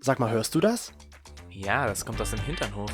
Sag mal, hörst du das? Ja, das kommt aus dem Hinternhof.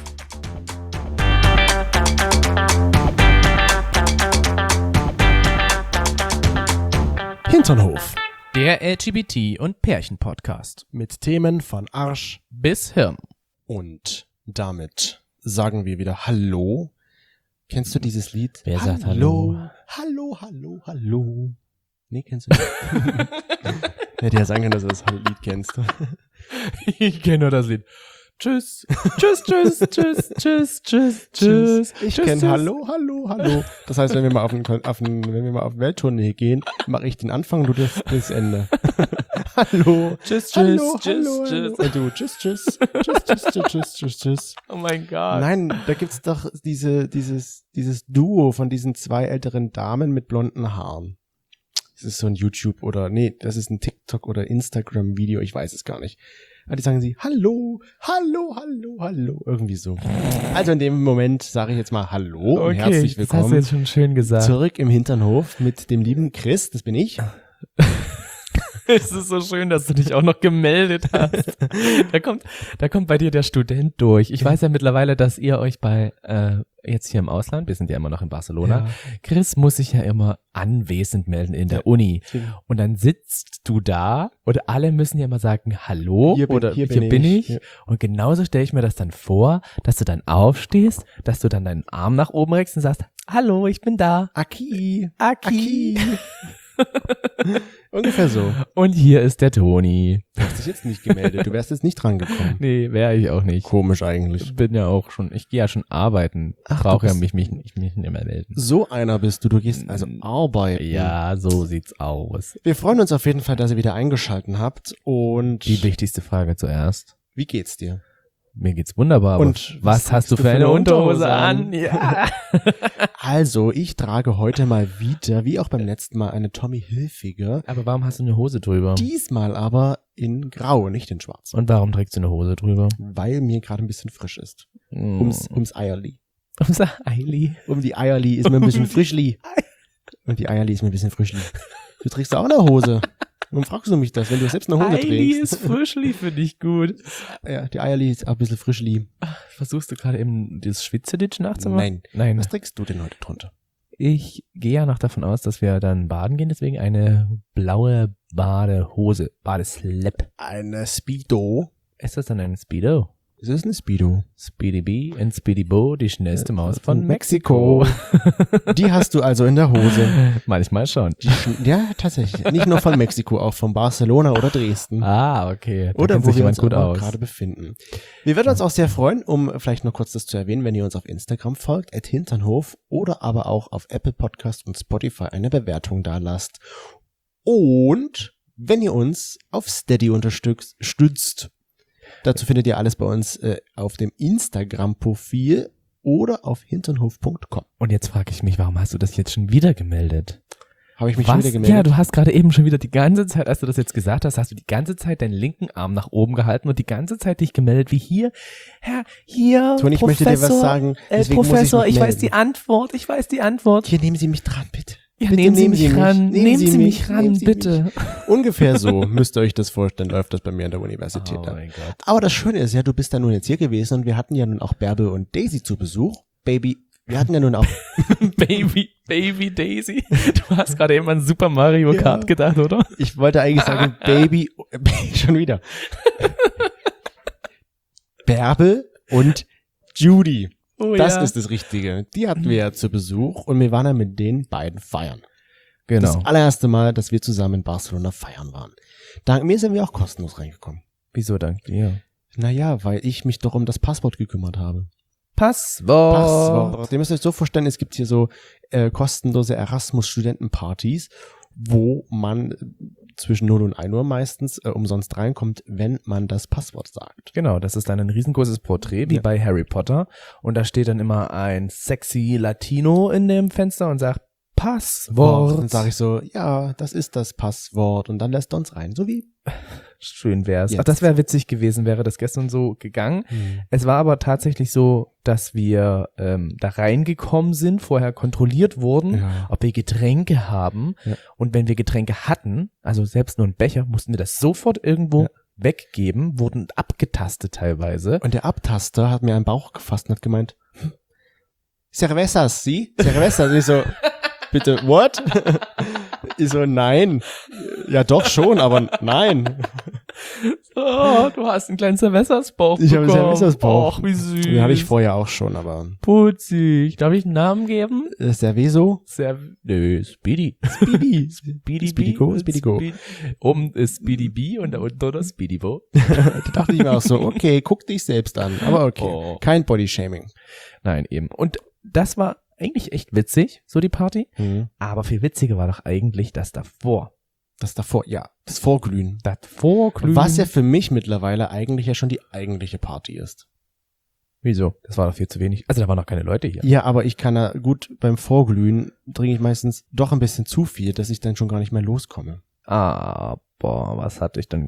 Hinternhof. Der LGBT- und Pärchen-Podcast. Mit Themen von Arsch bis Hirn. Und damit sagen wir wieder Hallo. Kennst du dieses Lied? Wer sagt Hallo? Hallo, hallo, hallo. Nee, kennst du nicht? Hätte ja sagen können, dass du das Lied kennst. Ich kenne nur das Lied. Tschüss, tschüss, tschüss, tschüss, tschüss, tschüss, tschüss. Ich kenne Hallo, hallo, hallo. Das heißt, wenn wir mal auf Welttournee gehen, mache ich den Anfang, du das Ende. Hallo. Tschüss, tschüss, Hallo, tschüss, hallo, tschüss. hallo. Und du, tschüss, tschüss, tschüss, tschüss, tschüss, tschüss, tschüss, tschüss. Oh mein Gott. Nein, da gibt's doch dieses Duo von diesen zwei älteren Damen mit blonden Haaren. Das ist so ein YouTube das ist ein TikTok oder Instagram-Video, ich weiß es gar nicht. Aber die sagen Hallo, hallo, hallo, hallo, irgendwie so. Also in dem Moment sage ich jetzt mal Hallo und herzlich das hast du willkommen jetzt schon schön gesagt. zurück im Hinternhof mit dem lieben Chris, das bin ich. Es ist so schön, dass du dich auch noch gemeldet hast. Da kommt bei dir der Student durch. Ich weiß ja mittlerweile, dass ihr euch bei, jetzt hier im Ausland, wir sind ja immer noch in Barcelona, Ja. Chris muss sich ja immer anwesend melden in der Uni. Und dann sitzt du da und alle müssen ja immer sagen, hallo Hier bin ich. Ja. Und genauso stelle ich mir das dann vor, dass du dann aufstehst, dass du dann deinen Arm nach oben reckst und sagst, hallo, ich bin da. Aki. Aki. Ungefähr so. Und hier ist der Toni. Du hast dich jetzt nicht gemeldet, du wärst jetzt nicht drangekommen. Nee, wäre ich auch nicht. Komisch eigentlich. Ich bin ja auch schon, ich gehe ja schon arbeiten. Ach, Brauche du ja bist- mich nicht mehr melden. So einer bist du gehst also arbeiten. Ja, so sieht's aus. Wir freuen uns auf jeden Fall, dass ihr wieder eingeschalten habt und Die wichtigste Frage zuerst. wie geht's dir? Mir geht's wunderbar. Und Aber was hast du für eine Unterhose an? Ja. Also, ich trage heute mal wieder, wie auch beim letzten Mal, eine Tommy Hilfiger. Aber warum hast du eine Hose drüber? Diesmal aber in Grau, nicht in Schwarz. Und warum trägst du eine Hose drüber? Weil mir gerade ein bisschen frisch ist. Hm. Ums Eierli. Unser Eili. Um die Eierli ist mir ein bisschen frischli. Und die Eierli ist mir ein bisschen frischli. Du trägst auch eine Hose. Warum fragst du mich das, wenn du selbst eine Hose Eili trägst? ist frischli für dich gut. Ja, die Eierli ist auch ein bisschen frischli. Versuchst du gerade eben das Schwitzeditsch nachzumachen? Nein. Was trägst du denn heute drunter? Ich gehe ja noch davon aus, dass wir dann baden gehen, deswegen eine blaue Badehose, Badeslip. Eine Speedo. Ist das dann ein Speedo? Es ist eine Speedo. Speedy B und Speedy Bo, die schnellste Maus von Mexiko. Die hast du also in der Hose. Manchmal schon. Ja, tatsächlich. Nicht nur von Mexiko, auch von Barcelona oder Dresden. Ah, okay. Da Oder kennt wo sich wir jemand uns gut aber aus. gerade befinden. Wir würden uns auch sehr freuen, um vielleicht noch kurz das zu erwähnen, wenn ihr uns auf Instagram folgt, @Hinternhof, oder aber auch auf Apple Podcast und Spotify eine Bewertung da lasst. Und wenn ihr uns auf Steady stützt. Dazu findet ihr alles bei uns auf dem Instagram-Profil oder auf hinternhof.com. Und jetzt frage ich mich, warum hast du das jetzt schon wieder gemeldet? Habe ich mich schon wieder Ja, gemeldet? du hast gerade eben schon wieder die ganze Zeit, als du das jetzt gesagt hast, hast du die ganze Zeit deinen linken Arm nach oben gehalten und die ganze Zeit dich gemeldet, wie hier, Herr, hier, Toni, ich möchte dir was sagen. Deswegen Professor, muss ich ich mich weiß die Antwort. Hier, nehmen Sie mich dran, bitte. Ja, Bitte nehmen Sie mich ran, nehmen Sie mich ran, nehmen Sie bitte. mich. Ungefähr so müsst ihr euch das vorstellen, läuft das bei mir an der Universität. Oh ab. mein Gott. Aber das Schöne ist ja, du bist da nun jetzt hier gewesen und wir hatten ja nun auch Bärbel und Daisy zu Besuch. Baby, wir hatten ja nun auch... Baby Daisy. Du hast gerade eben an Super Mario Ja. Kart gedacht, oder? Ich wollte eigentlich sagen, Baby, schon wieder. Bärbel und Judy. Oh Das ist das Richtige. Die hatten wir ja zu Besuch und wir waren ja mit den beiden feiern. Genau. Das allererste Mal, dass wir zusammen in Barcelona feiern waren. Dank mir sind wir auch kostenlos reingekommen. Wieso dank dir? Naja, weil ich mich doch um das Passwort gekümmert habe. Passwort. Ihr müsst euch so vorstellen, es gibt hier so kostenlose Erasmus-Studentenpartys, wo man zwischen 0 und 1 Uhr meistens umsonst reinkommt, wenn man das Passwort sagt. Genau, das ist dann ein riesengroßes Porträt, wie Ja. bei Harry Potter. Und da steht dann immer ein sexy Latino in dem Fenster und sagt Passwort. Dann sage ich so, ja, das ist das Passwort und dann lässt er uns rein, so wie Schön wär's. Jetzt. Ach, das wäre witzig gewesen, wäre das gestern so gegangen. Es war aber tatsächlich so, dass wir da reingekommen sind, vorher kontrolliert wurden, Ja. ob wir Getränke haben. Ja. Und wenn wir Getränke hatten, also selbst nur einen Becher, mussten wir das sofort irgendwo weggeben, wurden abgetastet teilweise. Und der Abtaster hat mir einen Bauch gefasst und hat gemeint, Cervezas, Sie? Cervezas? Ich so, bitte, what? Ich so, nein. Ja, doch schon, aber nein. Oh, du hast einen kleinen Cervezas-Bauch Ich habe einen Cervezas-Bauch. Och, wie süß. Den hatte ich vorher auch schon, aber Putzig. Darf ich einen Namen geben? Cerveso? Nö, Speedy. Speedy. Speedy Speedy Go, Speedy Go. Oben ist Speedy B und da unten oder Speedy Bo. Da dachte ich mir auch so, okay, guck dich selbst an. Aber okay, Oh. kein Bodyshaming. Nein, eben. Und das war eigentlich echt witzig, so die Party. Mhm. Aber viel witziger war doch eigentlich das davor. Das davor, ja, das Vorglühen. Das Vorglühen. Was ja für mich mittlerweile eigentlich ja schon die eigentliche Party ist. Wieso? Das war doch viel zu wenig. Also da waren noch keine Leute hier. Ja, aber ich kann ja gut beim Vorglühen trinke ich meistens doch ein bisschen zu viel, dass ich dann schon gar nicht mehr loskomme. Aber was hat dich denn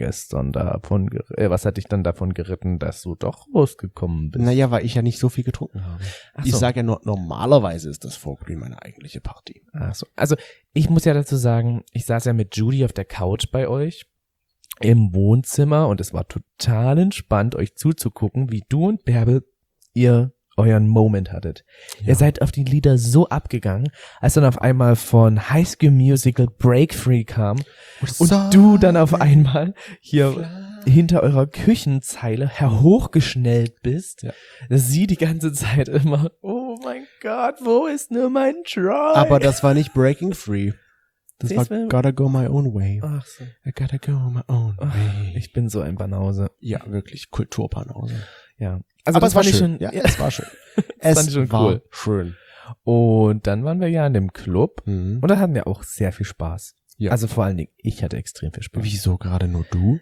was hat dich dann davon geritten, dass du doch losgekommen bist? Naja, weil ich ja nicht so viel getrunken habe. Ach Ich so. sage ja nur, normalerweise ist das Vorglühen meine eigentliche Party. Ach so. Also ich muss ja dazu sagen, ich saß ja mit Judy auf der Couch bei euch im Wohnzimmer und es war total entspannt, euch zuzugucken, wie du und Bärbel ihr euren Moment hattet. Ja. Ihr seid auf die Lieder so abgegangen, als dann auf einmal von High School Musical Break Free kam und du dann auf einmal hier hinter eurer Küchenzeile hochgeschnellt bist. Ja. Sie die ganze Zeit immer, oh mein Gott, wo ist nur mein Try? Aber das war nicht Breaking Free. Das Das war war- Gotta Go My Own Way. Ach so. I gotta go my own Ach, way. ich bin so ein Banause. Ja, wirklich, Kulturpanause. Ja. Also Aber das es war fand ich schön. schon, Ja, es war schön. Das fand ich schon war cool. schön. Und dann waren wir ja in dem Club Mhm. und da hatten wir auch sehr viel Spaß. Ja. Also vor allen Dingen, ich hatte extrem viel Spaß. Wieso gerade nur du?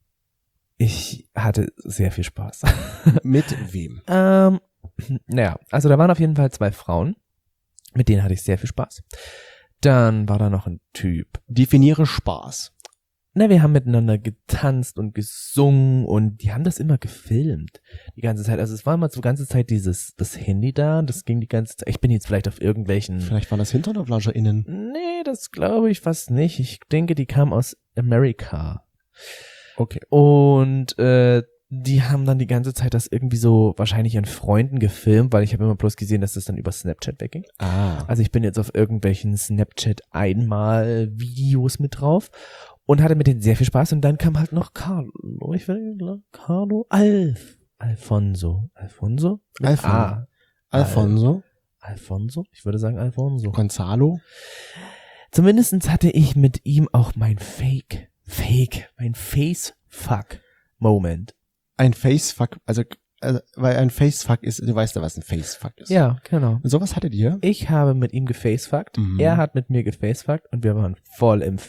Ich hatte sehr viel Spaß. Mit wem? Naja, also da waren auf jeden Fall 2 Frauen, mit denen hatte ich sehr viel Spaß. Dann war da noch ein Typ. Definiere Spaß. Na, wir haben miteinander getanzt und gesungen und die haben das immer gefilmt. Die ganze Zeit. Also es war immer so die ganze Zeit das Handy da und das ging die ganze Zeit. Ich bin jetzt vielleicht auf irgendwelchen... Vielleicht waren das HinternoflauscherInnen. Nee, das glaube ich fast nicht. Ich denke, die kamen aus Amerika. Okay. Und die haben dann die ganze Zeit das irgendwie so wahrscheinlich an Freunden gefilmt, weil ich habe immer bloß gesehen, dass das dann über Snapchat wegging. Ah. Also ich bin jetzt auf irgendwelchen Snapchat-Einmal-Videos mit drauf und hatte mit denen sehr viel Spaß. Und dann kam halt noch Alfonso. Mit A. Alfonso. Alfonso? Ich würde sagen Alfonso. Gonzalo. Zumindestens hatte ich mit ihm auch mein mein Face-Fuck-Moment. Ein Facefuck, weil ein Facefuck ist, du weißt ja, was ein Facefuck ist. Ja, genau. Und sowas hattet ihr? Ich habe mit ihm gefacefuckt, er hat mit mir gefacefuckt und wir waren voll im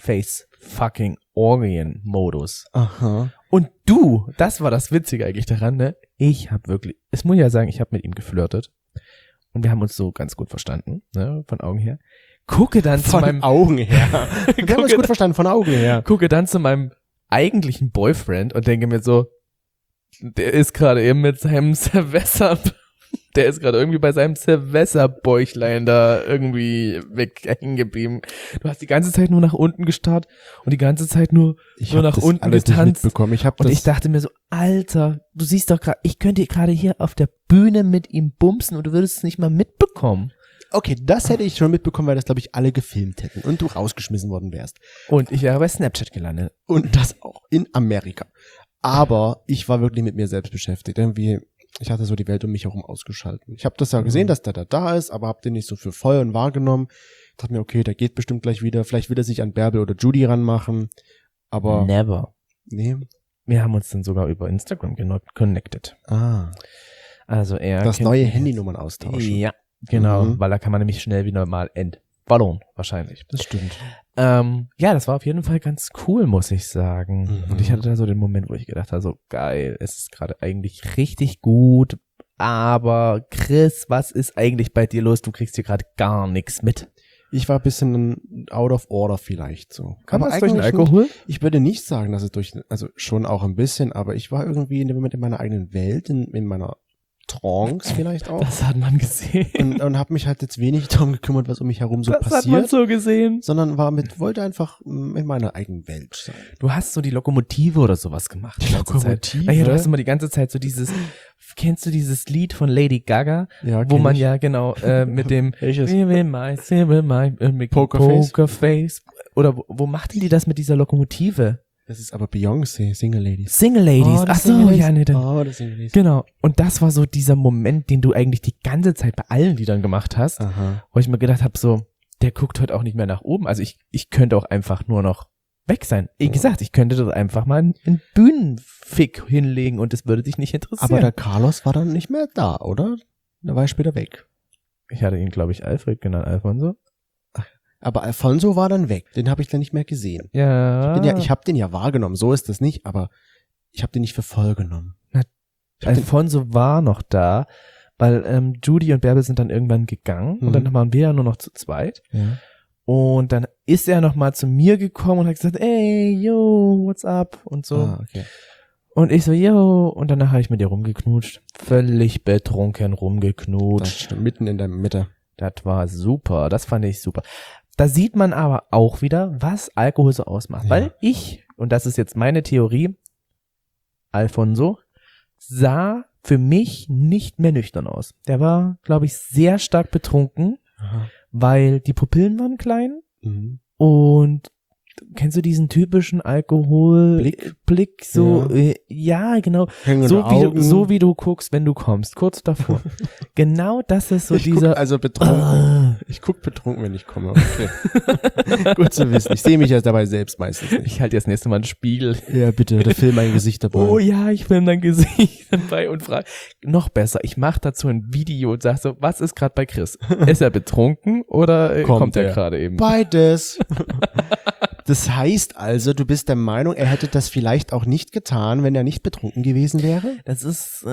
Face-Fucking-Orgien-Modus. Aha. Und du, das war das Witzige eigentlich daran, ne? Ich habe wirklich, es muss ja sagen, ich habe mit ihm geflirtet und wir haben uns so ganz gut verstanden, ne? Von Augen her. Gucke dann zu meinem Augen her. Wir haben uns gut verstanden, von Augen her. gucke dann zu meinem eigentlichen Boyfriend und denke mir so, der ist gerade eben mit seinem Silvester, der ist gerade irgendwie bei seinem Silvesterbäuchlein da irgendwie hängen geblieben. Du hast die ganze Zeit nur nach unten gestarrt und die ganze Zeit nur hab nach das unten alles nicht getanzt. mitbekommen. Und ich dachte mir so, Alter, du siehst doch gerade, ich könnte gerade hier auf der Bühne mit ihm bumsen und du würdest es nicht mal mitbekommen. okay, das hätte ich schon mitbekommen, weil das, glaube ich, alle gefilmt hätten und du rausgeschmissen worden wärst. Und ich wäre bei Snapchat gelandet. Und das auch in Amerika. Aber ich war wirklich mit mir selbst beschäftigt. Irgendwie, ich hatte so die Welt um mich herum ausgeschalten. Ich habe das ja gesehen, dass der da ist, aber hab den nicht so für voll und wahrgenommen. Ich dachte mir, okay, der geht bestimmt gleich wieder. Vielleicht will er sich an Bärbel oder Judy ranmachen. Aber Never. nee. Wir haben uns dann sogar über Instagram connected. Ah, Also er das kennt neue mich. Handynummern austauschen. Ja, genau, Mhm. weil da kann man nämlich schnell wieder mal entballern, wahrscheinlich. Das stimmt. Ja, das war auf jeden Fall ganz cool, muss ich sagen. Mhm. Und ich hatte da so den Moment, wo ich gedacht habe, so geil, es ist gerade eigentlich richtig gut, aber Chris, was ist eigentlich bei dir los? Du kriegst hier gerade gar nichts mit. Ich war ein bisschen out of order vielleicht so. Kann aber das durch den eigentlich Alkohol? nicht. Ich würde nicht sagen, dass es durch, also schon auch ein bisschen, aber ich war irgendwie in dem Moment in meiner eigenen Welt, in meiner Trance vielleicht auch. Das hat man gesehen. Und habe mich halt jetzt wenig darum gekümmert, was um mich herum so Das passiert. hat man so gesehen. Sondern wollte einfach in meiner eigenen Welt sein. Du hast so die Lokomotive oder sowas gemacht. Die Lokomotive? Naja, du hast immer die ganze Zeit so kennst du dieses Lied von Lady Gaga? Ja, Wo kenn man ich. ja genau mit dem Welches? Pokerface. Pokerface. Oder wo macht die das mit dieser Lokomotive? Das ist aber Beyoncé, Single Ladies. Single Ladies. Ach so, ja, nee, dann. Oh, das Single Ladies. Genau. Und das war so dieser Moment, den du eigentlich die ganze Zeit bei allen Liedern gemacht hast, Aha. wo ich mir gedacht habe, so, der guckt heute auch nicht mehr nach oben. Also ich könnte auch einfach nur noch weg sein. Wie gesagt, ich könnte dort einfach mal einen Bühnenfick hinlegen und das würde dich nicht interessieren. Aber der Carlos war dann nicht mehr da, oder? Da war er später weg. Ich hatte ihn, glaube ich, Alfred genannt, Alfonso. Aber Alfonso war dann weg. Den habe ich dann nicht mehr gesehen. Ja. Ich habe den ja wahrgenommen, so ist das nicht, aber ich habe den nicht für voll genommen. Alfonso war noch da, weil Judy und Bärbel sind dann irgendwann gegangen und dann waren wir ja nur noch zu zweit. Ja. Und dann ist er nochmal zu mir gekommen und hat gesagt, ey, yo, what's up? Und so. Ah, okay. Und ich so, yo. Und danach habe ich mit ihr rumgeknutscht. Völlig betrunken Das rumgeknutscht. stimmt, mitten in der Mitte. Das war super. Das fand ich super. Da sieht man aber auch wieder, was Alkohol so ausmacht. Ja. Weil und das ist jetzt meine Theorie, Alfonso sah für mich nicht mehr nüchtern aus. Der war, glaube ich, sehr stark betrunken, Aha. weil die Pupillen waren klein Mhm. und kennst du diesen typischen Alkoholblick so, ja, genau, Hängende Augen. so wie du guckst, wenn du kommst, kurz davor. Genau das ist so Ich guck dieser, also betrunken. Ich guck betrunken, wenn ich komme. Okay. Gut zu wissen. Ich sehe mich ja dabei selbst meistens nicht. ich halte jetzt das nächste Mal einen Spiegel. Ja, bitte, der Film mein Gesicht dabei. Oh ja, ich film dein Gesicht dabei und frage, noch besser, ich mache dazu ein Video und sag so, was ist gerade bei Chris? Ist er betrunken oder kommt er gerade eben? Beides. Das heißt also, du bist der Meinung, er hätte das vielleicht auch nicht getan, wenn er nicht betrunken gewesen wäre? Das ist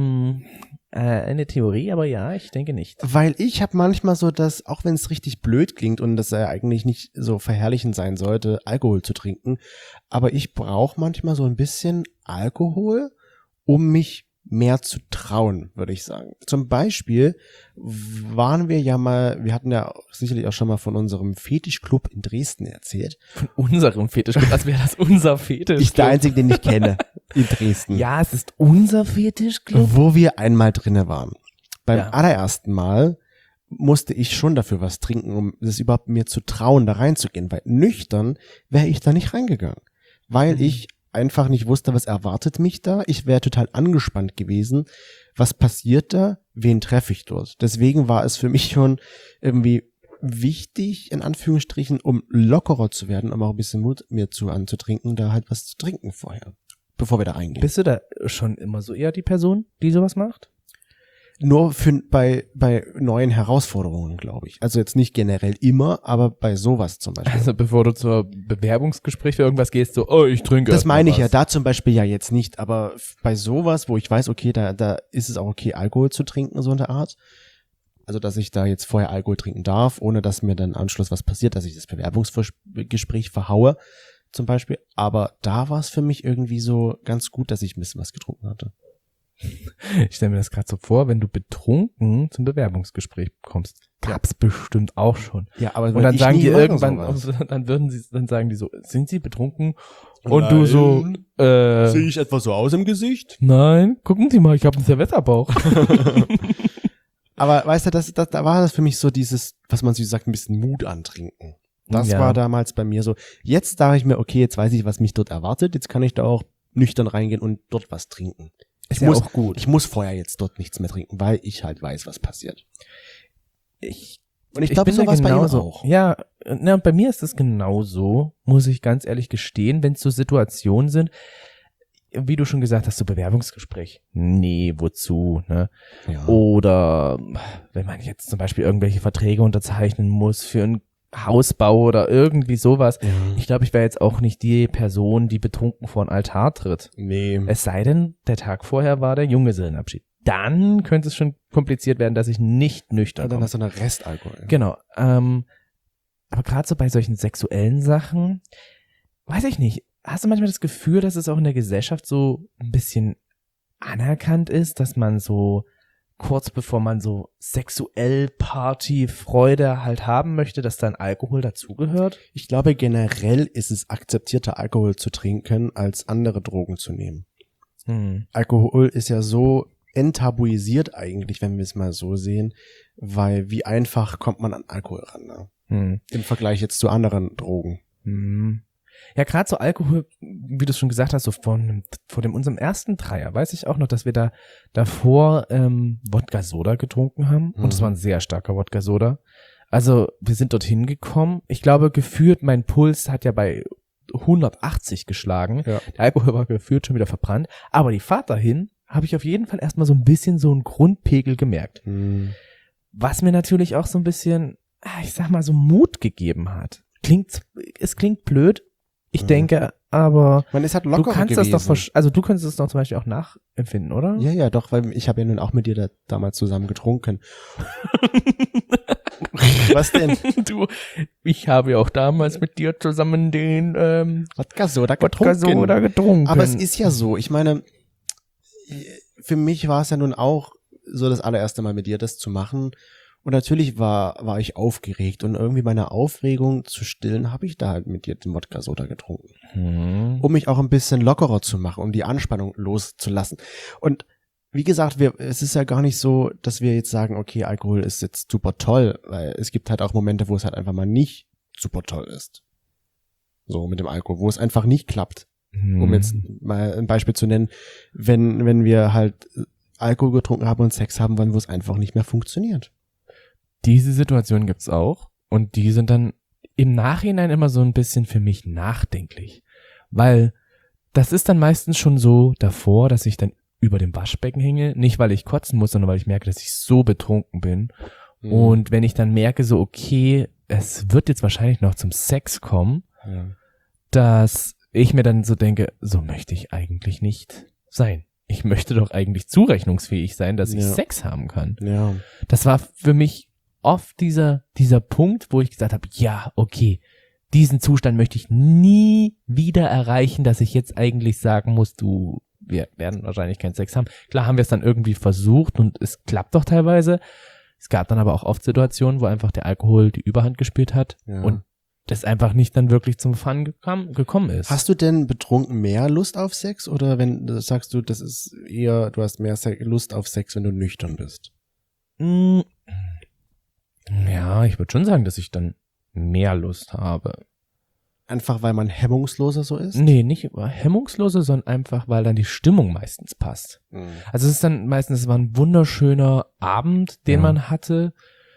eine Theorie, aber ja, ich denke nicht. Weil ich habe manchmal so, dass, auch wenn es richtig blöd klingt und das ja eigentlich nicht so verherrlichend sein sollte, Alkohol zu trinken, aber ich brauche manchmal so ein bisschen Alkohol, um mich mehr zu trauen, würde ich sagen. Zum Beispiel waren wir hatten ja sicherlich auch schon mal von unserem Fetischclub in Dresden erzählt. Von unserem Fetischclub, als wäre das unser Fetischclub. Ich der Einzige, den ich kenne in Dresden. Ja, es ist unser Fetischclub. Wo wir einmal drinne waren. Beim Ja. allerersten Mal musste ich schon dafür was trinken, um es überhaupt mir zu trauen, da reinzugehen, weil nüchtern wäre ich da nicht reingegangen, weil ich einfach nicht wusste, was erwartet mich da. Ich wäre total angespannt gewesen. Was passiert da? Wen treffe ich dort? Deswegen war es für mich schon irgendwie wichtig, in Anführungsstrichen, um lockerer zu werden, um auch ein bisschen Mut mir anzutrinken, da halt was zu trinken vorher, bevor wir da reingehen. Bist du da schon immer so eher die Person, die sowas macht? Nur bei neuen Herausforderungen, glaube ich. Also jetzt nicht generell immer, aber bei sowas zum Beispiel. Also bevor du zur Bewerbungsgespräch für irgendwas gehst, so, oh, ich trinke. Das erst mal meine ich ja was. da zum Beispiel ja jetzt nicht, aber bei sowas, wo ich weiß, okay, da ist es auch okay, Alkohol zu trinken, so in der Art. Also, dass ich da jetzt vorher Alkohol trinken darf, ohne dass mir dann im Anschluss was passiert, dass ich das Bewerbungsgespräch verhaue, zum Beispiel. Aber da war es für mich irgendwie so ganz gut, dass ich ein bisschen was getrunken hatte. Ich stelle mir das gerade so vor, wenn du betrunken zum Bewerbungsgespräch kommst. Gab's bestimmt auch schon. Ja, aber Und dann sagen die irgendwann, sowas. dann sagen die so, sind sie betrunken? Und du so, sehe ich etwa so aus im Gesicht? nein, gucken Sie mal, ich habe einen Silvesterbauch. Aber weißt du, da war das für mich so dieses, was man so sagt, ein bisschen Mut antrinken. Das Ja. war damals bei mir so. Jetzt dachte ich mir, okay, jetzt weiß ich, was mich dort erwartet. Jetzt kann ich da auch nüchtern reingehen und dort was trinken. Ist Ich ja muss auch gut. Ich muss vorher jetzt dort nichts mehr trinken, weil ich halt weiß, was passiert. Und ich glaube, bin da so war es bei ihm genauso. auch. Ja, na, bei mir ist es genauso, muss ich ganz ehrlich gestehen, wenn es so Situationen sind, wie du schon gesagt hast, so Bewerbungsgespräch. Nee, wozu, ne? Ja. Oder wenn man jetzt zum Beispiel irgendwelche Verträge unterzeichnen muss für einen Hausbau oder irgendwie sowas. Ja. Ich glaube, ich wäre jetzt auch nicht die Person, die betrunken vor den Altar tritt. Nee. Es sei denn, der Tag vorher war der Junggesellenabschied. Dann könnte es schon kompliziert werden, dass ich nicht nüchtern Und dann komme. hast du noch Restalkohol. Genau. Aber gerade so bei solchen sexuellen Sachen, weiß ich nicht, hast du manchmal das Gefühl, dass es auch in der Gesellschaft so ein bisschen anerkannt ist, dass man so kurz bevor man so sexuell Partyfreude halt haben möchte, dass dann Alkohol dazugehört? Ich glaube, generell ist es akzeptierter, Alkohol zu trinken, als andere Drogen zu nehmen. Alkohol ist ja so enttabuisiert eigentlich, wenn wir es mal so sehen, weil wie einfach kommt man an Alkohol ran, ne? Im Vergleich jetzt zu anderen Drogen. Ja, gerade so Alkohol, wie du es schon gesagt hast, so vor unserem ersten Dreier, weiß ich auch noch, dass wir da davor Wodka-Soda getrunken haben und es war ein sehr starker Wodka-Soda. Also wir sind dorthin gekommen. Ich glaube, gefühlt, mein Puls hat ja bei 180 geschlagen. Ja. Der Alkohol war gefühlt schon wieder verbrannt. Aber die Fahrt dahin habe ich auf jeden Fall erstmal so ein bisschen so einen Grundpegel gemerkt. Was mir natürlich auch so ein bisschen, ich sag mal, so Mut gegeben hat. Es klingt blöd. Ich denke, aber man ist halt lockerer du kannst gewesen. das doch, du könntest es doch zum Beispiel auch nachempfinden, oder? Ja, doch, weil ich habe ja nun auch mit dir da damals zusammen getrunken. Was denn? Ich habe ja auch damals mit dir zusammen den Wodka-Soda getrunken. Aber es ist ja so, ich meine, für mich war es ja nun auch so das allererste Mal mit dir das zu machen. Und natürlich war ich aufgeregt und irgendwie meine Aufregung zu stillen, habe ich da halt mit dir den Wodka-Soda getrunken. Um mich auch ein bisschen lockerer zu machen, um die Anspannung loszulassen. Und wie gesagt, es ist ja gar nicht so, dass wir jetzt sagen, okay, Alkohol ist jetzt super toll, weil es gibt halt auch Momente, wo es halt einfach mal nicht super toll ist. So mit dem Alkohol, wo es einfach nicht klappt. Um jetzt mal ein Beispiel zu nennen, wenn wir halt Alkohol getrunken haben und Sex haben wollen, wo es einfach nicht mehr funktioniert. Diese Situation gibt's auch und die sind dann im Nachhinein immer so ein bisschen für mich nachdenklich, weil das ist dann meistens schon so davor, dass ich dann über dem Waschbecken hänge, nicht weil ich kotzen muss, sondern weil ich merke, dass ich so betrunken bin. Und wenn ich dann merke so, okay, es wird jetzt wahrscheinlich noch zum Sex kommen, dass ich mir dann so denke, so möchte ich eigentlich nicht sein. Ich möchte doch eigentlich zurechnungsfähig sein, dass ich Sex haben kann. Ja. Das war für mich oft dieser Punkt, wo ich gesagt habe, ja, okay, diesen Zustand möchte ich nie wieder erreichen, dass ich jetzt eigentlich sagen muss, wir werden wahrscheinlich keinen Sex haben. Klar haben wir es dann irgendwie versucht und es klappt doch teilweise. Es gab dann aber auch oft Situationen, wo einfach der Alkohol die Überhand gespielt hat und das einfach nicht dann wirklich zum Fun gekommen ist. Hast du denn betrunken mehr Lust auf Sex oder sagst du, das ist eher, du hast mehr Lust auf Sex, wenn du nüchtern bist? Ja, ich würde schon sagen, dass ich dann mehr Lust habe. Einfach, weil man hemmungsloser so ist? Nee, nicht hemmungsloser, sondern einfach, weil dann die Stimmung meistens passt. Also es ist dann meistens, es war ein wunderschöner Abend, den man hatte.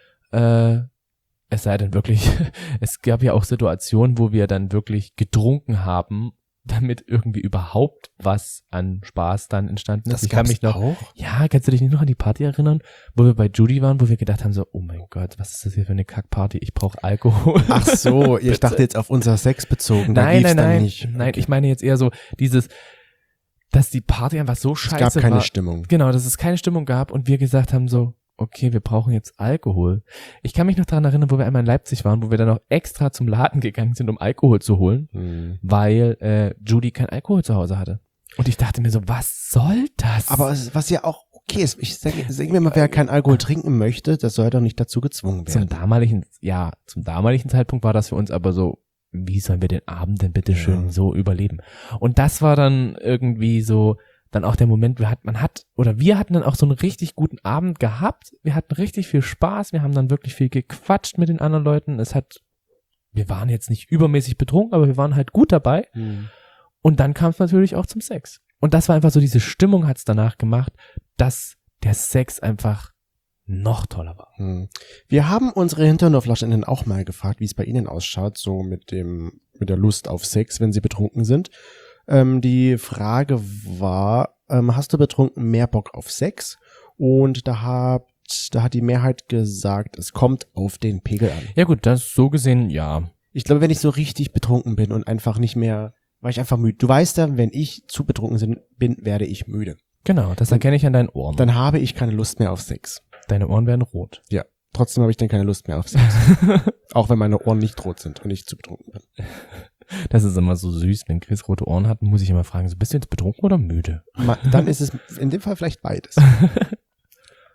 Es sei denn wirklich, es gab ja auch Situationen, wo wir dann wirklich getrunken haben, damit irgendwie überhaupt was an Spaß dann entstanden ist. Das ich kann mich noch, auch? ja, kannst du dich nicht noch an die Party erinnern, wo wir bei Judy waren, wo wir gedacht haben so, oh mein Gott, was ist das hier für eine Kackparty? Ich brauche Alkohol. Ach so, ich dachte jetzt auf unser Sex bezogen. Nein, Nein, ich meine jetzt eher so dass die Party einfach so scheiße war. Es gab keine Stimmung. Genau, dass es keine Stimmung gab und wir gesagt haben so, okay, wir brauchen jetzt Alkohol. Ich kann mich noch daran erinnern, wo wir einmal in Leipzig waren, wo wir dann noch extra zum Laden gegangen sind, um Alkohol zu holen, weil Judy kein Alkohol zu Hause hatte. Und ich dachte mir so, was soll das? Aber was ja auch okay ist, ich sage mir mal, wer kein Alkohol trinken möchte, das soll doch nicht dazu gezwungen werden. Zum damaligen Zeitpunkt war das für uns aber so, wie sollen wir den Abend denn bitte schön so überleben? Und das war dann irgendwie so, dann auch der Moment, wir hatten dann auch so einen richtig guten Abend gehabt. Wir hatten richtig viel Spaß. Wir haben dann wirklich viel gequatscht mit den anderen Leuten. Wir waren jetzt nicht übermäßig betrunken, aber wir waren halt gut dabei. Und dann kam es natürlich auch zum Sex. Und das war einfach so, diese Stimmung hat es danach gemacht, dass der Sex einfach noch toller war. Wir haben unsere Hinternoflaschenden auch mal gefragt, wie es bei ihnen ausschaut, so mit der Lust auf Sex, wenn sie betrunken sind. Die Frage war, hast du betrunken mehr Bock auf Sex? Und da hat die Mehrheit gesagt, es kommt auf den Pegel an. Ja gut, das so gesehen, ja. Ich glaube, wenn ich so richtig betrunken bin und einfach nicht mehr, war ich einfach müde. Du weißt ja, wenn ich zu betrunken bin, werde ich müde. Genau, das erkenne ich an deinen Ohren. Dann habe ich keine Lust mehr auf Sex. Deine Ohren werden rot. Ja, trotzdem habe ich dann keine Lust mehr auf Sex. Auch wenn meine Ohren nicht rot sind und ich zu betrunken bin. Das ist immer so süß, wenn Chris rote Ohren hat, muss ich immer fragen, so, bist du jetzt betrunken oder müde? Dann ist es in dem Fall vielleicht beides.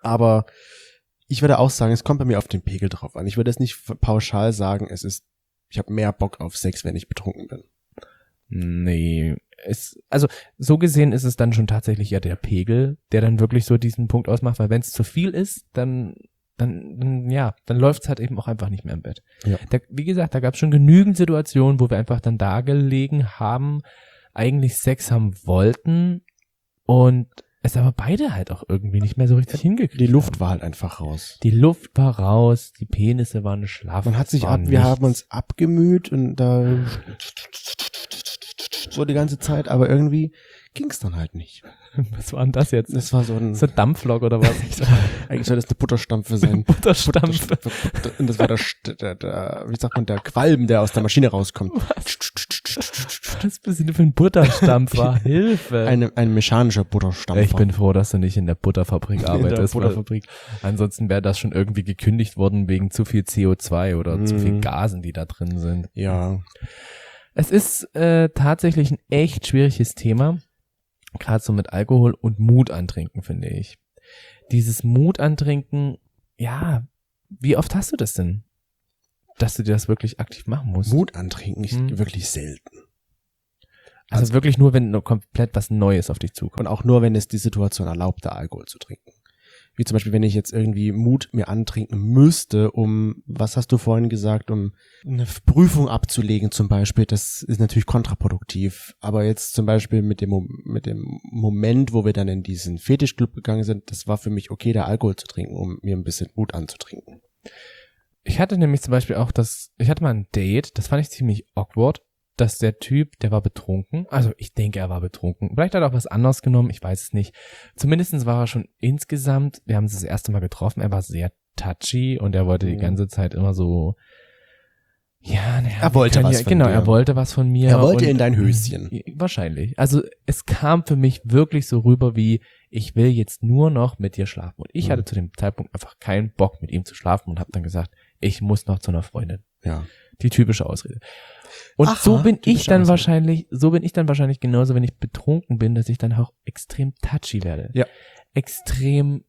Aber ich würde auch sagen, es kommt bei mir auf den Pegel drauf an. Ich würde jetzt nicht pauschal sagen, ich habe mehr Bock auf Sex, wenn ich betrunken bin. Nee, also so gesehen ist es dann schon tatsächlich ja der Pegel, der dann wirklich so diesen Punkt ausmacht, weil wenn es zu viel ist, dann läuft's halt eben auch einfach nicht mehr im Bett. Ja. Wie gesagt, da gab es schon genügend Situationen, wo wir einfach dann da gelegen haben, eigentlich Sex haben wollten und es aber beide halt auch irgendwie nicht mehr so richtig hingekriegt Die Luft war halt einfach raus. Die Luft war raus, die Penisse waren schlaff. Wir haben uns abgemüht und da so die ganze Zeit, aber irgendwie ging's dann halt nicht. Was war denn das jetzt? Das war so ein Dampflok oder was? Eigentlich soll das eine Butterstampfe sein. Butterstampfe. Und das war wie sagt man, der Qualm, der aus der Maschine rauskommt. Was bist du denn für ein Butterstampfer? Hilfe. Ein mechanischer Butterstampfer. Ich bin froh, dass du nicht in der Butterfabrik arbeitest. In der Butterfabrik. Ansonsten wäre das schon irgendwie gekündigt worden wegen zu viel CO2 oder zu viel Gasen, die da drin sind. Ja. Es ist tatsächlich ein echt schwieriges Thema. Gerade so mit Alkohol und Mut antrinken, finde ich. Dieses Mut antrinken, ja, wie oft hast du das denn? Dass du dir das wirklich aktiv machen musst? Mut antrinken ist wirklich selten. Also wirklich nur, wenn komplett was Neues auf dich zukommt. Und auch nur, wenn es die Situation erlaubt, Alkohol zu trinken. Wie zum Beispiel, wenn ich jetzt irgendwie Mut mir antrinken müsste, was hast du vorhin gesagt, um eine Prüfung abzulegen zum Beispiel, das ist natürlich kontraproduktiv. Aber jetzt zum Beispiel mit dem Moment, wo wir dann in diesen Fetischclub gegangen sind, das war für mich okay, da Alkohol zu trinken, um mir ein bisschen Mut anzutrinken. Ich hatte nämlich zum Beispiel auch ich hatte mal ein Date, das fand ich ziemlich awkward, dass der Typ, der war betrunken, also ich denke, er war betrunken, vielleicht hat er auch was anderes genommen, ich weiß es nicht. Zumindestens war er schon insgesamt, wir haben uns das erste Mal getroffen, er war sehr touchy und er wollte die ganze Zeit immer so, er wollte was von genau, dir. Er wollte was von mir. Er wollte in dein Höschen. Wahrscheinlich. Also es kam für mich wirklich so rüber wie, ich will jetzt nur noch mit dir schlafen. Und ich hatte zu dem Zeitpunkt einfach keinen Bock mit ihm zu schlafen und habe dann gesagt, ich muss noch zu einer Freundin. Ja. Die typische Ausrede. Und Aha, so bin ich dann Ausrede. wahrscheinlich genauso, wenn ich betrunken bin, dass ich dann auch extrem touchy werde. Ja. Extrem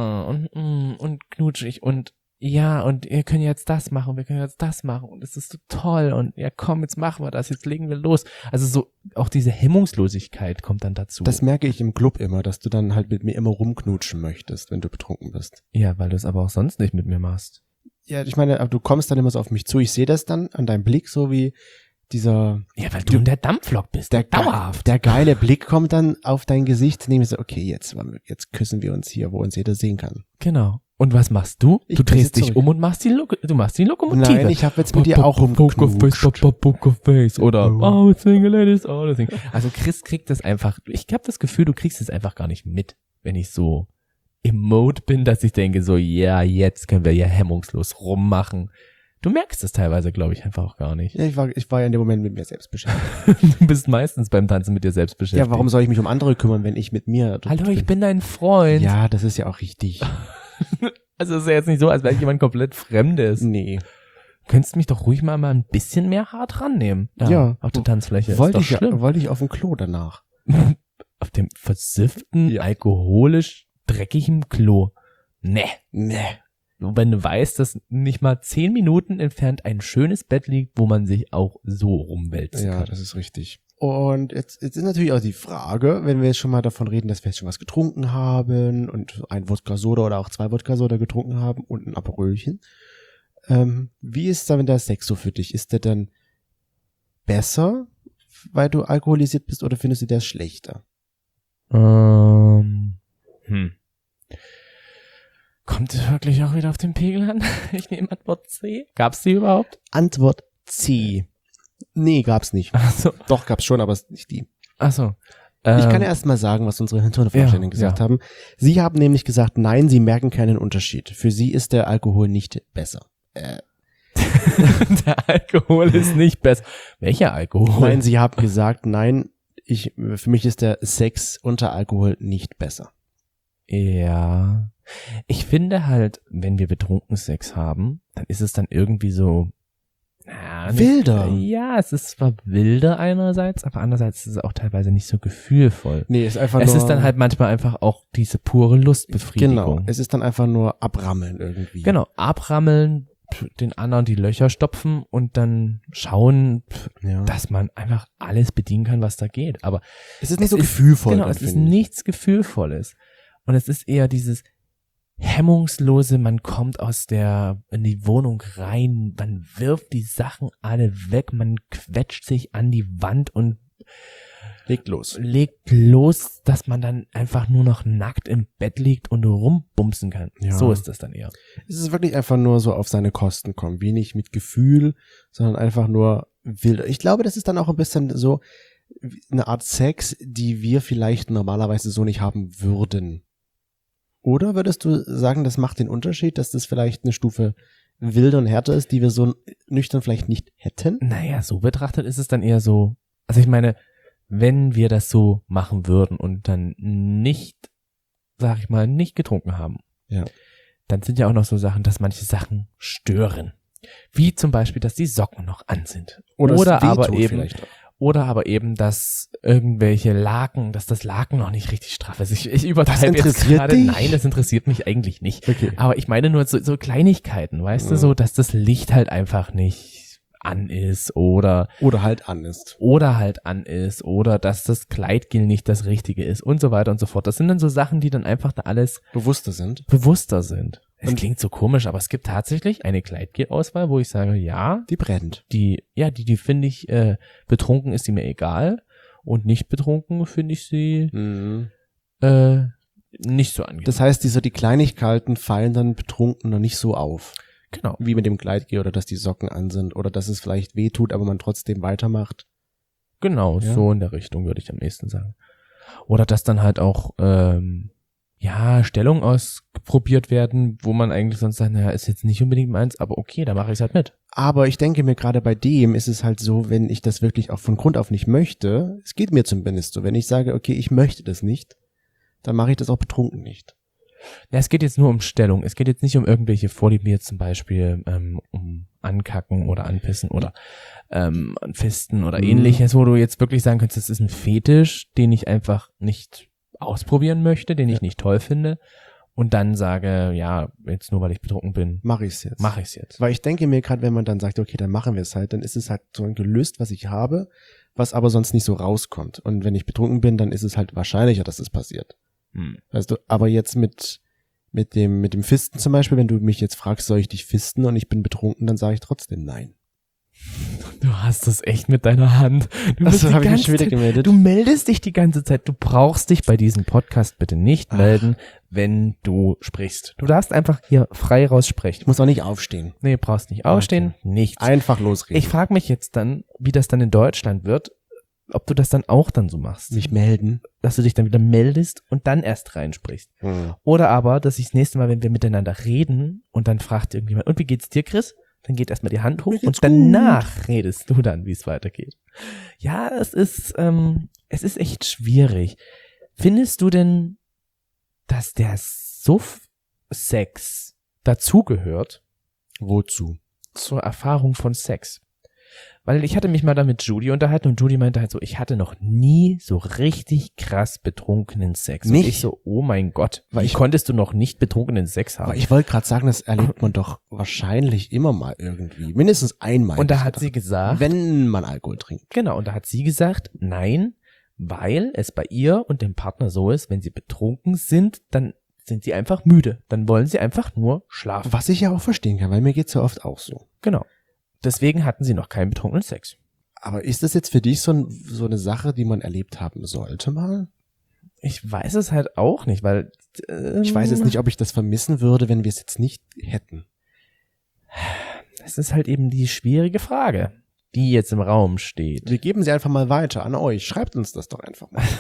und knutschig und ja, und wir können jetzt das machen, wir können jetzt das machen und es ist so toll und ja komm, jetzt machen wir das, jetzt legen wir los. Also so auch diese Hemmungslosigkeit kommt dann dazu. Das merke ich im Club immer, dass du dann halt mit mir immer rumknutschen möchtest, wenn du betrunken bist. Ja, weil du es aber auch sonst nicht mit mir machst. Ja, ich meine, aber du kommst dann immer so auf mich zu, ich sehe das dann an deinem Blick, so wie dieser... Ja, weil du in der Dampflok bist, dauerhaft. Der geile Blick kommt dann auf dein Gesicht, nehme ich so, okay, jetzt küssen wir uns hier, wo uns jeder sehen kann. Genau. Und was machst du? Ich Du drehst dich zurück. um und machst die Lokomotive. Nein, ich habe jetzt mit dir auch rumgeknutscht. Pokerface oder oh, single ladies, all the thing. Also Chris kriegt das einfach, ich habe das Gefühl, du kriegst es einfach gar nicht mit, wenn ich so im Mode bin, dass ich denke so, ja, jetzt können wir ja hemmungslos rummachen. Du merkst es teilweise, glaube ich, einfach auch gar nicht. Ja, ich war ja in dem Moment mit mir selbst beschäftigt. Du bist meistens beim Tanzen mit dir selbst beschäftigt. Ja, warum soll ich mich um andere kümmern, wenn ich mit mir... Hallo, ich bin dein Freund. Ja, das ist ja auch richtig. Also es ist ja jetzt nicht so, als wäre ich jemand komplett Fremdes. Nee. Könntest mich doch ruhig mal ein bisschen mehr hart rannehmen. Da, Ja. Auf der Tanzfläche. Wollte ist doch schlimm. wollte ich auf dem Klo danach. Auf dem versifften, Ja. alkoholisch dreckigen Klo. Nee. Nee. Wenn du weißt, dass nicht mal 10 Minuten entfernt ein schönes Bett liegt, wo man sich auch so rumwälzen Ja, kann. das ist richtig. Und jetzt ist natürlich auch die Frage, wenn wir jetzt schon mal davon reden, dass wir jetzt schon was getrunken haben und ein Wodka Soda oder auch 2 Wodka Soda getrunken haben und ein Aperölchen. Wie ist dann der Sex so für dich? Ist der dann besser, weil du alkoholisiert bist, oder findest du der schlechter? Kommt es wirklich auch wieder auf den Pegel an? Ich nehme Antwort C. Gab's die überhaupt? Antwort C. Nee, gab's nicht. Achso. Doch, gab's schon, aber nicht die. Achso. Ich kann erst mal sagen, was unsere Hintergrundvorstellungen gesagt haben. Sie haben nämlich gesagt, nein, sie merken keinen Unterschied. Für sie ist der Alkohol nicht besser. Der Alkohol ist nicht besser. Welcher Alkohol? Nein, sie haben gesagt, nein, für mich ist der Sex unter Alkohol nicht besser. Ja. Ich finde halt, wenn wir betrunken Sex haben, dann ist es dann irgendwie so, Wilder. Ja, es ist zwar wilder einerseits, aber andererseits ist es auch teilweise nicht so gefühlvoll. Nee, ist einfach Es nur. ist dann halt manchmal einfach auch diese pure Lustbefriedigung. Genau, es ist dann einfach nur abrammeln irgendwie. Genau, abrammeln, den anderen die Löcher stopfen und dann schauen, Ja. dass man einfach alles bedienen kann, was da geht. Aber Es ist nicht so gefühlvoll. Genau, dann, es ist finde ich. nichts Gefühlvolles. Und es ist eher dieses hemmungslose, man kommt in die Wohnung rein, man wirft die Sachen alle weg, man quetscht sich an die Wand und Legt los. legt los, dass man dann einfach nur noch nackt im Bett liegt und rumbumsen kann. Ja. So ist das dann eher. Es ist wirklich einfach nur so auf seine Kosten kommen. Wenig mit Gefühl, sondern einfach nur wild. Ich glaube, das ist dann auch ein bisschen so eine Art Sex, die wir vielleicht normalerweise so nicht haben würden. Oder würdest du sagen, das macht den Unterschied, dass das vielleicht eine Stufe wilder und härter ist, die wir so nüchtern vielleicht nicht hätten? Naja, so betrachtet ist es dann eher so, also ich meine, wenn wir das so machen würden und dann nicht, sag ich mal, nicht getrunken haben, Ja. dann sind ja auch noch so Sachen, dass manche Sachen stören. Wie zum Beispiel, dass die Socken noch an sind. Oder es aber wehtut eben, vielleicht auch. oder aber eben, dass irgendwelche Laken, dass das Laken noch nicht richtig straff ist. Ich übertreibe jetzt interessiert gerade. dich? Nein, das interessiert mich eigentlich nicht. Okay. Aber ich meine nur so Kleinigkeiten, weißt du, Ja. so, dass das Licht halt einfach nicht an ist oder halt an ist. halt an ist oder dass das Kleidgel nicht das Richtige ist und so weiter und so fort. Das sind dann so Sachen, die dann einfach da alles Bewusster sind. bewusster sind. Es Und- klingt so komisch, aber es gibt tatsächlich eine Kleidgel-Auswahl, wo ich sage, ja, Die brennt. die finde ich, betrunken ist die mir egal und nicht betrunken finde ich sie nicht so angenehm. Das heißt, die Kleinigkeiten fallen dann betrunken noch nicht so auf. Genau. Wie mit dem Kleidgel oder dass die Socken an sind oder dass es vielleicht weh tut, aber man trotzdem weitermacht. Genau, Ja. so in der Richtung würde ich am ehesten sagen. Oder dass dann halt auch Stellungen ausprobiert werden, wo man eigentlich sonst sagt, naja, ist jetzt nicht unbedingt meins, aber okay, da mache ich es halt mit. Aber ich denke mir gerade bei dem ist es halt so, wenn ich das wirklich auch von Grund auf nicht möchte, es geht mir zumindest so, wenn ich sage, okay, ich möchte das nicht, dann mache ich das auch betrunken nicht. Ja, es geht jetzt nur um Stellung. Es geht jetzt nicht um irgendwelche Vorlieben, wie jetzt zum Beispiel um Ankacken oder Anpissen oder Fisten oder ähnliches, wo du jetzt wirklich sagen könntest, das ist ein Fetisch, den ich einfach nicht ausprobieren möchte, den ich nicht toll finde und dann sage, ja, jetzt nur weil ich betrunken bin, Mache ich es jetzt. mache ich es jetzt. Weil ich denke mir gerade, wenn man dann sagt, okay, dann machen wir es halt, dann ist es halt so ein Gelöst, was ich habe, was aber sonst nicht so rauskommt. Und wenn ich betrunken bin, dann ist es halt wahrscheinlicher, dass es passiert. Weißt du, aber jetzt mit dem Fisten zum Beispiel, wenn du mich jetzt fragst, soll ich dich fisten und ich bin betrunken, dann sage ich trotzdem nein. Du hast das echt mit deiner Hand. Du bist Achso, die habe ich mich ganze schon wieder Zeit- gemeldet? Du meldest dich die ganze Zeit. Du brauchst dich bei diesem Podcast bitte nicht melden, wenn du sprichst. Du darfst einfach hier frei raus Ich sprechen. muss auch nicht aufstehen. Nee, brauchst nicht aufstehen, nichts. Einfach losreden. Ich frage mich jetzt dann, wie das dann in Deutschland wird, ob du das dann auch dann so machst. mich melden. Dass du dich dann wieder meldest und dann erst reinsprichst. Oder aber, dass ich das nächste Mal, wenn wir miteinander reden und dann fragt irgendjemand, und wie geht's dir, Chris? Dann geht erstmal die Hand hoch geht's und danach redest du dann, wie es weitergeht. Ja, es ist echt schwierig. Findest du denn, dass der Suff-Sex dazugehört Wozu? zur Erfahrung von Sex? Weil ich hatte mich mal da mit Judy unterhalten und Judy meinte halt so, ich hatte noch nie so richtig krass betrunkenen Sex. Nicht? Und ich so, oh mein Gott, Weil wie ich- konntest du noch nicht betrunkenen Sex haben? Aber ich wollte gerade sagen, das erlebt man doch wahrscheinlich immer mal irgendwie. Mindestens einmal. Und da hätte ich hat sie gedacht. gesagt, Wenn man Alkohol trinkt. genau, und da hat sie gesagt, nein, weil es bei ihr und dem Partner so ist, wenn sie betrunken sind, dann sind sie einfach müde. Dann wollen sie einfach nur schlafen. Was ich ja auch verstehen kann, weil mir geht's ja oft auch so. Genau. Deswegen hatten sie noch keinen betrunkenen Sex. Aber ist das jetzt für dich so eine Sache, die man erlebt haben sollte mal? Ich weiß es halt auch nicht, weil Ich weiß jetzt nicht, ob ich das vermissen würde, wenn wir es jetzt nicht hätten. Das ist halt eben die schwierige Frage, die jetzt im Raum steht. Wir geben sie einfach mal weiter an euch. Schreibt uns das doch einfach mal.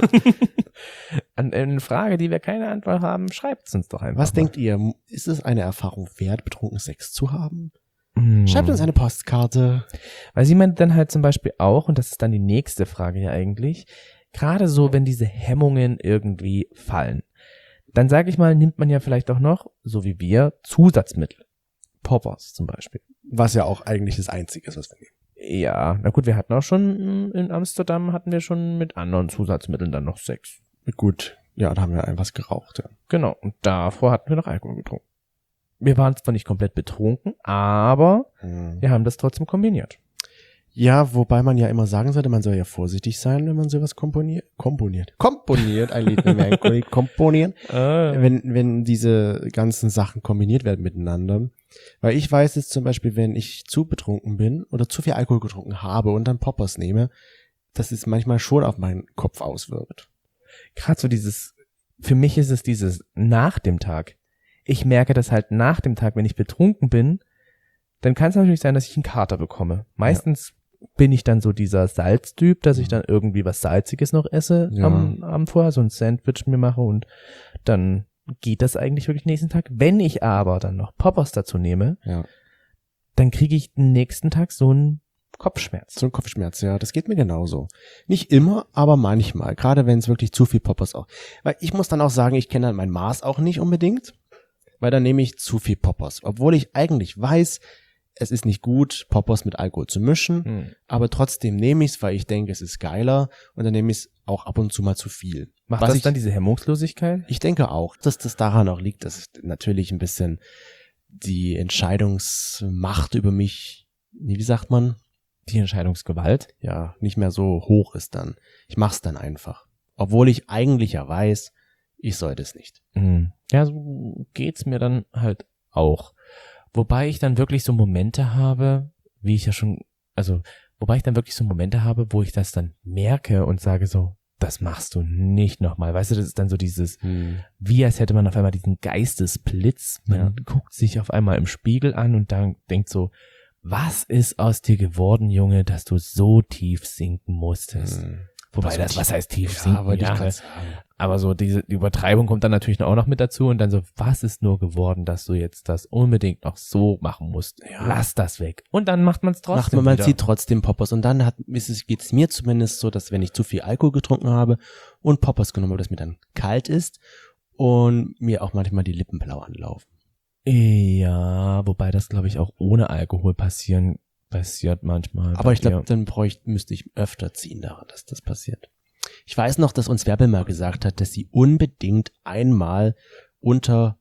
An eine Frage, die wir keine Antwort haben, schreibt es uns doch einfach. Was mal. denkt ihr? Ist es eine Erfahrung wert, betrunken Sex zu haben? Hm. Schreibt uns eine Postkarte. Weil sie meint dann halt zum Beispiel auch, und das ist dann die nächste Frage ja eigentlich, gerade so, wenn diese Hemmungen irgendwie fallen, dann sage ich mal, nimmt man ja vielleicht auch noch, so wie wir, Zusatzmittel. Poppers zum Beispiel. Was ja auch eigentlich das Einzige ist, was wir nehmen. Ja, na gut, wir hatten auch schon in Amsterdam mit anderen Zusatzmitteln dann noch Sex. Gut, ja, da haben wir was geraucht, ja. Genau, und davor hatten wir noch Alkohol getrunken. Wir waren zwar nicht komplett betrunken, aber wir haben das trotzdem kombiniert. Ja, wobei man ja immer sagen sollte, man soll ja vorsichtig sein, wenn man sowas komponiert, ein Lied, wenn wir ein Lied komponieren, wenn diese ganzen Sachen kombiniert werden miteinander. Weil ich weiß jetzt zum Beispiel, wenn ich zu betrunken bin oder zu viel Alkohol getrunken habe und dann Poppers nehme, dass es manchmal schon auf meinen Kopf auswirkt. Gerade so für mich ist es dieses nach dem Tag. Ich merke das halt nach dem Tag, wenn ich betrunken bin, dann kann es natürlich sein, dass ich einen Kater bekomme. Meistens bin ich dann so dieser Salztyp, dass ich dann irgendwie was Salziges noch esse am vorher, so ein Sandwich mir mache und dann geht das eigentlich wirklich nächsten Tag. Wenn ich aber dann noch Poppers dazu nehme, dann kriege ich den nächsten Tag so einen Kopfschmerz. So ein Kopfschmerz, ja, das geht mir genauso. Nicht immer, aber manchmal, gerade wenn es wirklich zu viel Poppers auch. Weil ich muss dann auch sagen, ich kenne dann mein Maß auch nicht unbedingt, weil dann nehme ich zu viel Poppers. Obwohl ich eigentlich weiß, es ist nicht gut, Poppers mit Alkohol zu mischen, aber trotzdem nehme ich es, weil ich denke, es ist geiler und dann nehme ich es auch ab und zu mal zu viel. Macht das dann diese Hemmungslosigkeit? Ich denke auch, dass das daran auch liegt, dass natürlich ein bisschen die Entscheidungsmacht über mich, wie sagt man? Die Entscheidungsgewalt? Ja, nicht mehr so hoch ist dann. Ich mach's dann einfach. Obwohl ich eigentlich ja weiß, ich sollte es nicht. Ja, so geht's mir dann halt auch. Wobei ich dann wirklich so Momente habe, wo ich das dann merke und sage so, das machst du nicht nochmal. Weißt du, das ist dann so dieses, wie als hätte man auf einmal diesen Geistesblitz. Man guckt sich auf einmal im Spiegel an und dann denkt so, was ist aus dir geworden, Junge, dass du so tief sinken musstest? Wobei was heißt tief sinken? Aber so die Übertreibung kommt dann natürlich auch noch mit dazu und dann so, was ist nur geworden, dass du jetzt das unbedingt noch so machen musst? Ja. Lass das weg. Und dann macht man es trotzdem Man zieht trotzdem Poppers und dann geht es mir zumindest so, dass wenn ich zu viel Alkohol getrunken habe und Poppers genommen habe, dass mir dann kalt ist und mir auch manchmal die Lippen blau anlaufen. Ja, wobei das glaube ich auch ohne Alkohol passiert manchmal. Aber ich glaube, dann müsste ich öfter ziehen daran, dass das passiert. Ich weiß noch, dass uns Werbel mal gesagt hat, dass sie unbedingt einmal unter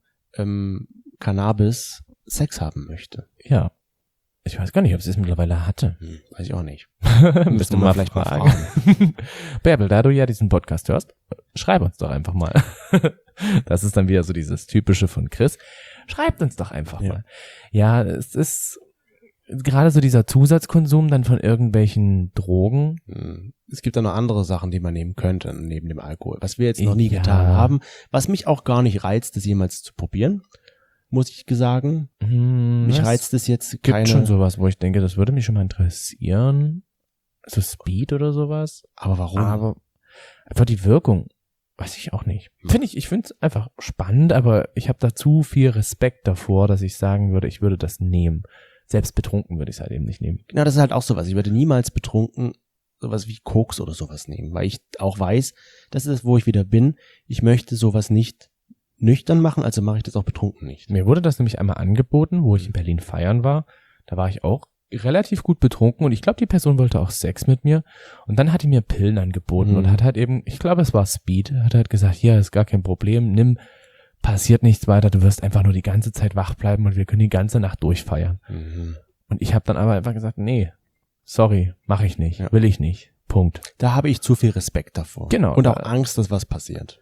Cannabis Sex haben möchte. Ja. Ich weiß gar nicht, ob sie es mittlerweile hatte. Weiß ich auch nicht. Müsste man vielleicht mal fragen. Bärbel, da du ja diesen Podcast hörst, schreib uns doch einfach mal. Das ist dann wieder so dieses Typische von Chris. Schreibt uns doch einfach mal. Ja, es ist gerade so dieser Zusatzkonsum dann von irgendwelchen Drogen. Es gibt dann noch andere Sachen, die man nehmen könnte, neben dem Alkohol. Was wir jetzt noch nie getan haben. Was mich auch gar nicht reizt, das jemals zu probieren, muss ich sagen. Mich reizt es jetzt keine. Gibt schon sowas, wo ich denke, das würde mich schon mal interessieren. So Speed oder sowas. Aber warum? Aber einfach die Wirkung. Weiß ich auch nicht. Ich finde es einfach spannend, aber ich habe da zu viel Respekt davor, dass ich sagen würde, ich würde das nehmen. Selbst betrunken würde ich es halt eben nicht nehmen. Ja, das ist halt auch sowas. Ich würde niemals betrunken sowas wie Koks oder sowas nehmen, weil ich auch weiß, das ist das, wo ich wieder bin. Ich möchte sowas nicht nüchtern machen, also mache ich das auch betrunken nicht. Mir wurde das nämlich einmal angeboten, wo ich in Berlin feiern war. Da war ich auch relativ gut betrunken und ich glaube, die Person wollte auch Sex mit mir. Und dann hat die mir Pillen angeboten und hat halt eben, ich glaube, es war Speed, hat halt gesagt, hier ist gar kein Problem, nimm, passiert nichts weiter, du wirst einfach nur die ganze Zeit wach bleiben und wir können die ganze Nacht durchfeiern. Und ich habe dann aber einfach gesagt, nee, sorry, mache ich nicht, will ich nicht, Punkt. Da habe ich zu viel Respekt davor. Genau. Und auch Angst, dass was passiert.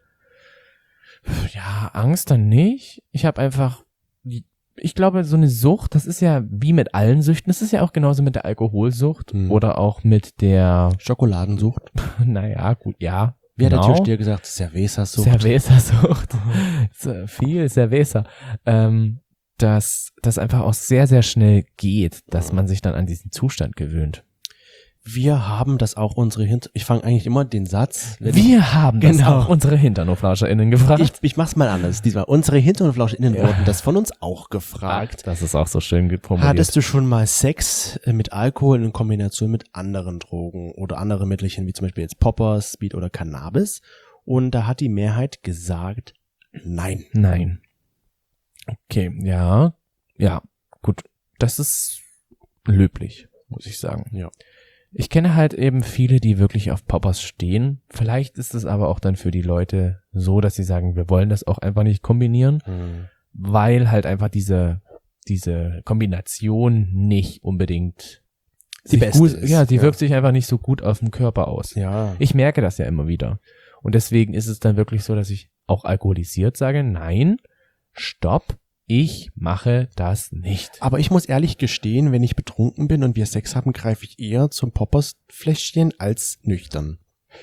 Ja, Angst dann nicht. Ich habe einfach, ich glaube, so eine Sucht, das ist ja wie mit allen Süchten, das ist ja auch genauso mit der Alkoholsucht oder auch mit der Schokoladensucht. Naja, gut, ja. Wie hat der Türsteher gesagt? Cerveza-Sucht. Cerveza-Sucht. Viel Cerveza. Dass das einfach auch sehr, sehr schnell geht, dass man sich dann an diesen Zustand gewöhnt. Wir haben das auch ich fange eigentlich immer den Satz. Wir haben das auch unsere HinternhoflauscherInnen gefragt. Ich mach's mal anders. Diesmal unsere HinternhoflauscherInnen wurden das von uns auch gefragt. Ach, das ist auch so schön formuliert. Hattest du schon mal Sex mit Alkohol in Kombination mit anderen Drogen oder anderen Mittelchen, wie zum Beispiel jetzt Poppers, Speed oder Cannabis? Und da hat die Mehrheit gesagt, nein. Nein. Okay, ja, gut, das ist löblich, muss ich sagen. Ja. Ich kenne halt eben viele, die wirklich auf Poppers stehen. Vielleicht ist es aber auch dann für die Leute so, dass sie sagen, wir wollen das auch einfach nicht kombinieren, weil halt einfach diese Kombination nicht unbedingt Die beste gut, ist, ja, die ja. wirkt sich einfach nicht so gut auf den Körper aus. Ja. Ich merke das ja immer wieder. Und deswegen ist es dann wirklich so, dass ich auch alkoholisiert sage, nein, stopp, ich mache das nicht. Aber ich muss ehrlich gestehen, wenn ich betrunken bin und wir Sex haben, greife ich eher zum Poppers-Fläschchen als nüchtern.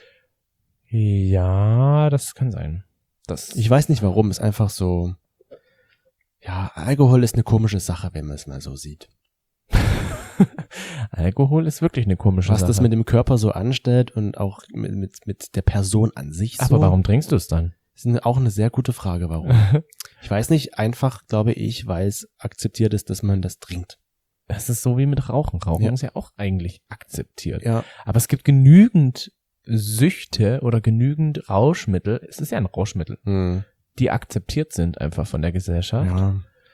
Ja, das kann sein. Ich weiß nicht warum, ist einfach so, ja, Alkohol ist eine komische Sache, wenn man es mal so sieht. Alkohol ist wirklich eine komische Was Sache. das mit dem Körper so anstellt und auch mit der Person an sich so. Aber warum trinkst du es dann? Ist auch eine sehr gute Frage, warum. Ich weiß nicht, einfach glaube ich, weil es akzeptiert ist, dass man das trinkt. Das ist so wie mit Rauchen. Rauchen Ja. ist ja auch eigentlich akzeptiert. Ja. Aber es gibt genügend Süchte oder genügend Rauschmittel, es ist ja ein Rauschmittel, die akzeptiert sind einfach von der Gesellschaft. Ja.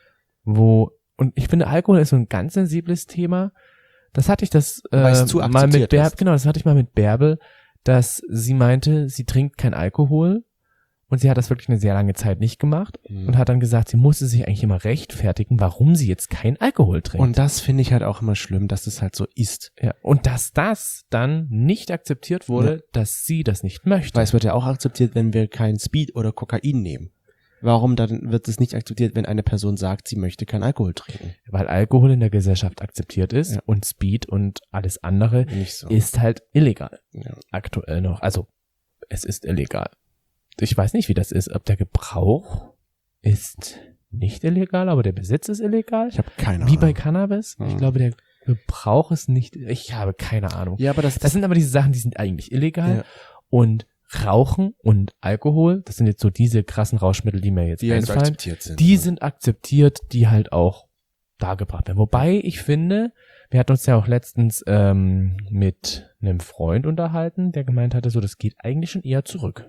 Und ich finde, Alkohol ist so ein ganz sensibles Thema. Das hatte ich Weil es zu mal mit akzeptiert Bärbel, ist. genau, das hatte ich mal mit Bärbel, dass sie meinte, sie trinkt kein Alkohol und sie hat das wirklich eine sehr lange Zeit nicht gemacht und hat dann gesagt, sie musste sich eigentlich immer rechtfertigen, warum sie jetzt kein Alkohol trinkt. Und das finde ich halt auch immer schlimm, dass es halt so ist. Ja, und dass das dann nicht akzeptiert wurde, dass sie das nicht möchte. Weil es wird ja auch akzeptiert, wenn wir kein Speed oder Kokain nehmen. Warum dann wird es nicht akzeptiert, wenn eine Person sagt, sie möchte kein Alkohol trinken? Weil Alkohol in der Gesellschaft akzeptiert ist Ja. und Speed und alles andere Nicht so. ist halt illegal. Ja. Aktuell noch. Also, es ist illegal. Ich weiß nicht, wie das ist. Ob der Gebrauch ist nicht illegal, aber der Besitz ist illegal. Ich habe keine Wie Ahnung. bei Cannabis. Ich Mhm. glaube, der Gebrauch ist nicht, ich habe keine Ahnung. Ja, aber das Das sind aber diese Sachen, die sind eigentlich illegal. Ja. Und Rauchen und Alkohol, das sind jetzt so diese krassen Rauschmittel, die mir jetzt die halt so einfallen. akzeptiert sind. Die sind akzeptiert, die halt auch dargebracht werden. Wobei ich finde, wir hatten uns ja auch letztens mit einem Freund unterhalten, der gemeint hatte, so das geht eigentlich schon eher zurück.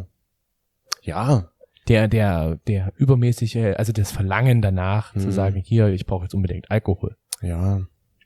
Ja. Der übermäßige, also das Verlangen danach zu sagen, hier, ich brauche jetzt unbedingt Alkohol. Ja.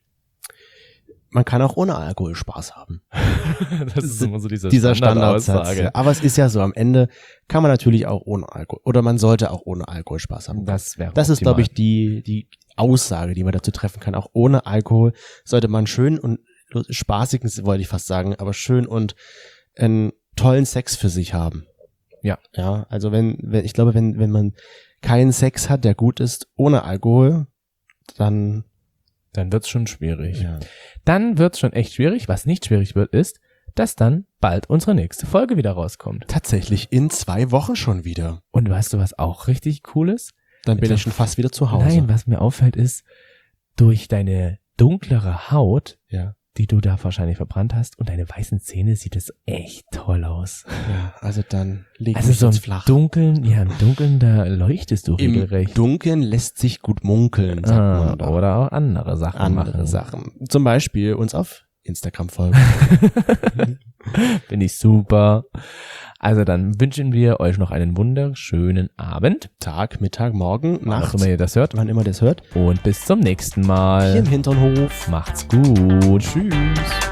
Man kann auch ohne Alkohol Spaß haben. Das ist immer so Dieser Standardsatz. Ja. Aber es ist ja so, am Ende kann man natürlich auch ohne Alkohol, oder man sollte auch ohne Alkohol Spaß haben. Das wäre Das ist, optimal. glaube ich, die Aussage, die man dazu treffen kann. Auch ohne Alkohol sollte man schön und spaßigen, wollte ich fast sagen, aber schön und einen tollen Sex für sich haben. Ja. Ja, also ich glaube, wenn man keinen Sex hat, der gut ist, ohne Alkohol, dann wird's schon schwierig. ja. Dann wird's schon echt schwierig. Was nicht schwierig wird, ist, dass dann bald unsere nächste Folge wieder rauskommt. Tatsächlich in 2 Wochen schon wieder. Und weißt du, was auch richtig cool ist? Dann bin ich schon fast wieder zu Hause. Nein, was mir auffällt ist, durch deine dunklere Haut, Ja. die du da wahrscheinlich verbrannt hast, und deine weißen Zähne sieht es echt toll aus. Ja, also dann leg Also mich so jetzt im flach. Dunkeln, im Dunkeln, da leuchtest du Im regelrecht. Dunkeln lässt sich gut munkeln, sagt man da. Oder auch andere Sachen Andere machen. Sachen. Zum Beispiel uns auf Instagram folgen. Finde ich super. Also dann wünschen wir euch noch einen wunderschönen Abend. Tag, Mittag, Morgen, Wann auch Nacht, immer ihr das hört. wann immer das hört. Und bis zum nächsten Hier Mal. im Hinternhof. Macht's gut. Tschüss.